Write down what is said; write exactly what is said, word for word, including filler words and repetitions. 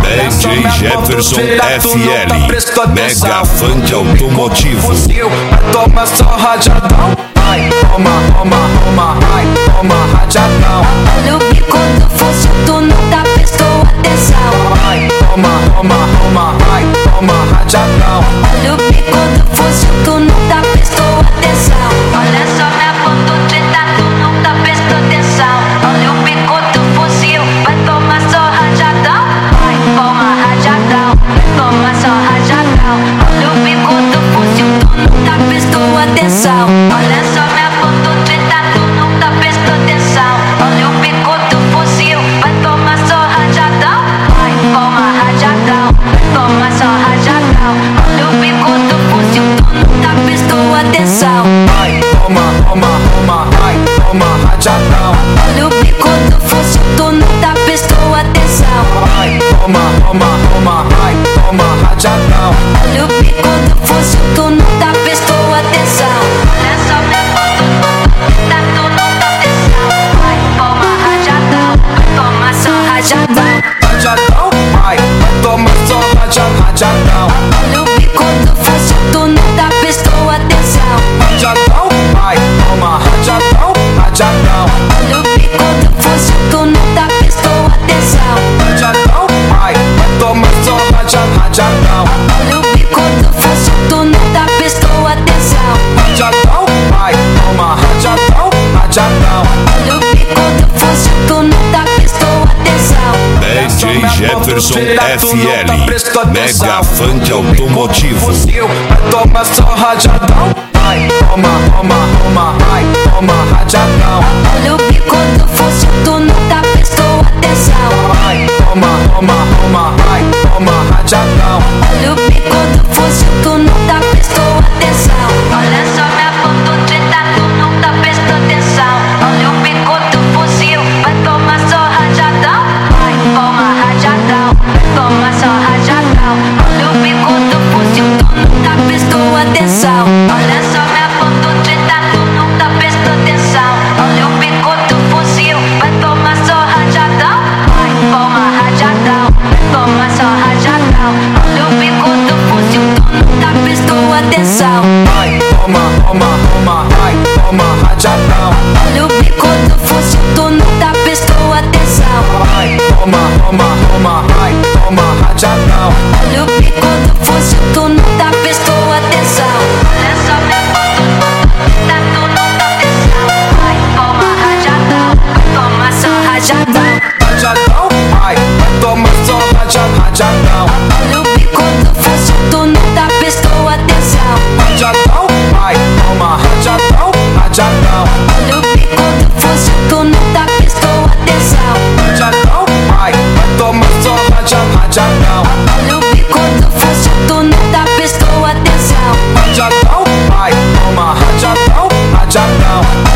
D J Jefferson F L, mega fã de automotivo. Toma só rajadão, ai, toma, toma, toma, ai, toma rajadão. Olha o bico do fuzil, tu não tá prestando atenção. Ai, toma, toma, toma, ai, toma rajadão. Olha o bico do fuzil, tu não tá prestando atenção. Olha só minha ponto trinta, tu não tá prestando atenção. Olha o bico do fuzil, vai tomar só rajadão. Ai, toma rajadão, toma só rajadão. Olha o bico do fuzil, tu não tá prestando atenção. Olha só minha ponto trinta, tu não tá prestando atenção. Olha o bico do fuzil, vai tomar só rajadão. Ai, toma rajadão, toma só rajadão. Olha o bico do fuzil, tu não tá prestando atenção. Ai, toma, toma, toma, ai, toma rajadão. Olha o bico do fuzil, tu não tá prestando atenção. Ai, toma, toma, toma, ai, toma rajadão. Olha o bico do fuzil, tu não tá prestando atenção. Olha só minha foto, tá, tu não tá atenção. Ai, toma rajadão, toma só rajadão. Rajadão, ai, toma só rajadão, rajadão. Olha o bico do fuzil, tu não tá prestando atenção. Rajadão, ai, toma rajadão, rajadão. Olha o bico do fuzil, tu não tá prestando atenção. Rajadão, ai, toma só rajadão, rajadão. Olha o bico do fuzil, tu não tá prestando atenção. Rajadão, ai, toma rajadão, rajadão. Olha o bico do fuzil, tu não tá prestando atenção. D J Jefferson F L, mega fã de automotivo. Toma só rajadão, ai, toma, toma, toma, ai, toma rajadão. Olha o bico do fuzil, tu não tá prestando atenção. Ai, toma, toma, toma, ai, toma rajadão. Olha o bico do fuzil, tu não tá prestando atenção. Olha só minha ponto trinta, tu não tá prestando atenção. Olha o bico do fuzil, vai tomar só rajadão. Ai, toma rajadão, toma só rajadão. Olha o bico do fuzil, tu não tá prestando atenção. Olha só minha ponto trinta, tu não tá prestando atenção. Olha o bico do fuzil, vai tomar só rajadão. Ai, toma rajadão, toma só rajadão. Olha o bico do fuzil, tu não tá prestando atenção. Ai, toma, toma, toma, ai, toma rajadão. Olha o bico do fuzil, tu não tá prestando atenção. Ai, toma, toma, toma, ai, toma rajadão. Olha o bico do fuzil, tu não tá prestando atenção. Olha só minha foto, tá, tu não tá atenção. Ai, toma rajadão, toma só rajadão. Rajadão, ai, toma só rajadão, rajadão. Olha o bico do fuzil, tu não tá prestando atenção. Rajadão, ai, toma rajadão, rajadão. Olha o bico do fuzil, tu não tá prestando atenção. Rajadão, ai, toma só rajadão, rajadão. Olha o bico do fuzil, tu não tá prestando atenção. Rajadão, ai, toma rajadão, rajadão.